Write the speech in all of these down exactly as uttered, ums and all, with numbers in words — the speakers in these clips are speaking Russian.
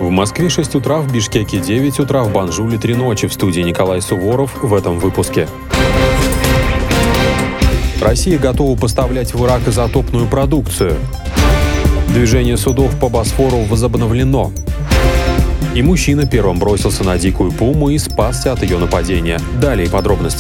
В Москве шесть утра, в Бишкеке девять утра, в Банжуле три ночи. В студии Николай Суворов в этом выпуске. Россия готова поставлять в Ирак изотопную продукцию. Движение судов по Босфору возобновлено. И мужчина первым бросился на дикую пуму и спасся от ее нападения. Далее подробности.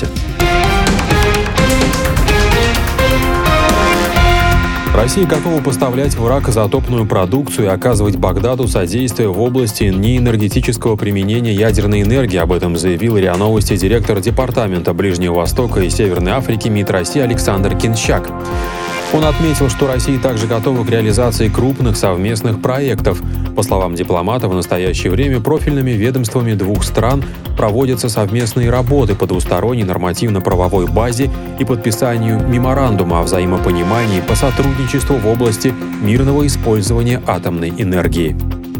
Россия готова поставлять в Ирак изотопную продукцию и оказывать Багдаду содействие в области неэнергетического применения ядерной энергии. Об этом заявил РИА Новости директор Департамента Ближнего Востока и Северной Африки МИД России Александр Кинщак. Он отметил, что Россия также готова к реализации крупных совместных проектов. По словам дипломата, в настоящее время профильными ведомствами двух стран проводятся совместные работы по двусторонней нормативно-правовой базе и подписанию меморандума о взаимопонимании по сотрудничеству в области мирного использования атомной энергии.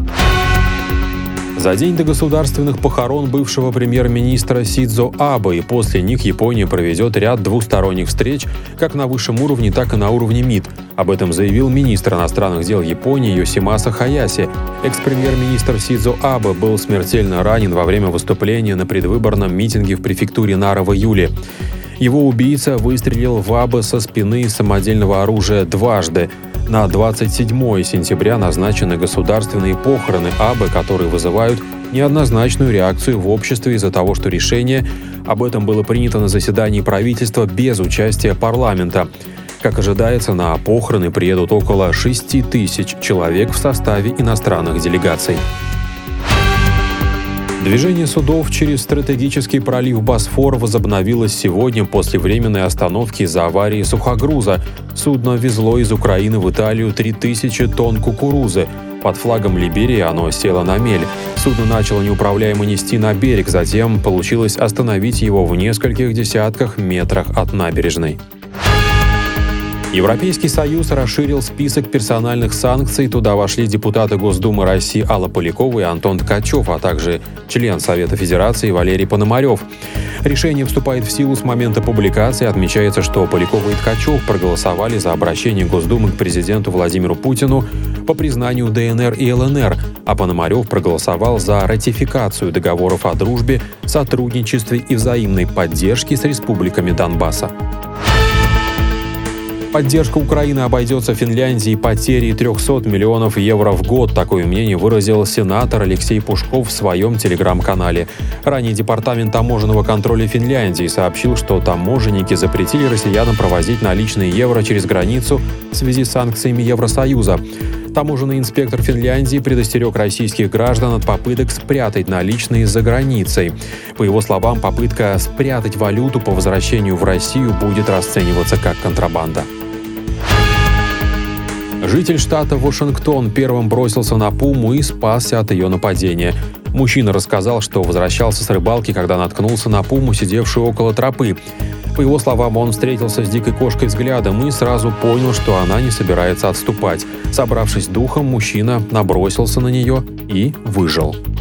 За день до государственных похорон бывшего премьер-министра Синдзо Абэ и после них Япония проведет ряд двусторонних встреч как на высшем уровне, так и на уровне МИД. Об этом заявил министр иностранных дел Японии Йосимаса Хаяси. Экс-премьер-министр Синдзо Абэ был смертельно ранен во время выступления на предвыборном митинге в префектуре Нара в июле. Его убийца выстрелил в Абэ со спины из самодельного оружия дважды. На двадцать седьмое сентября назначены государственные похороны Абэ, которые вызывают неоднозначную реакцию в обществе из-за того, что решение об этом было принято на заседании правительства без участия парламента. Как ожидается, на похороны приедут около шести тысяч человек в составе иностранных делегаций. Движение судов через стратегический пролив Босфор возобновилось сегодня после временной остановки из-за аварии сухогруза. Судно везло из Украины в Италию три тысячи тонн кукурузы. Под флагом Либерии оно село на мель. Судно начало неуправляемо нести на берег, затем получилось остановить его в нескольких десятках метрах от набережной. Европейский Союз расширил список персональных санкций. Туда вошли депутаты Госдумы России Алла Полякова и Антон Ткачев, а также член Совета Федерации Валерий Пономарев. Решение вступает в силу с момента публикации. Отмечается, что Полякова и Ткачев проголосовали за обращение Госдумы к президенту Владимиру Путину по признанию ДНР и ЛНР, а Пономарев проголосовал за ратификацию договоров о дружбе, сотрудничестве и взаимной поддержке с республиками Донбасса. Поддержка Украины обойдется Финляндии потерей трехсот миллионов евро в год. Такое мнение выразил сенатор Алексей Пушков в своем телеграм-канале. Ранее Департамент таможенного контроля Финляндии сообщил, что таможенники запретили россиянам провозить наличные евро через границу в связи с санкциями Евросоюза. Таможенный инспектор Финляндии предостерег российских граждан от попыток спрятать наличные за границей. По его словам, попытка спрятать валюту по возвращению в Россию будет расцениваться как контрабанда. Житель штата Вашингтон первым бросился на пуму и спасся от ее нападения. Мужчина рассказал, что возвращался с рыбалки, когда наткнулся на пуму, сидевшую около тропы. По его словам, он встретился с дикой кошкой взглядом и сразу понял, что она не собирается отступать. Собравшись духом, мужчина набросился на нее и выжил.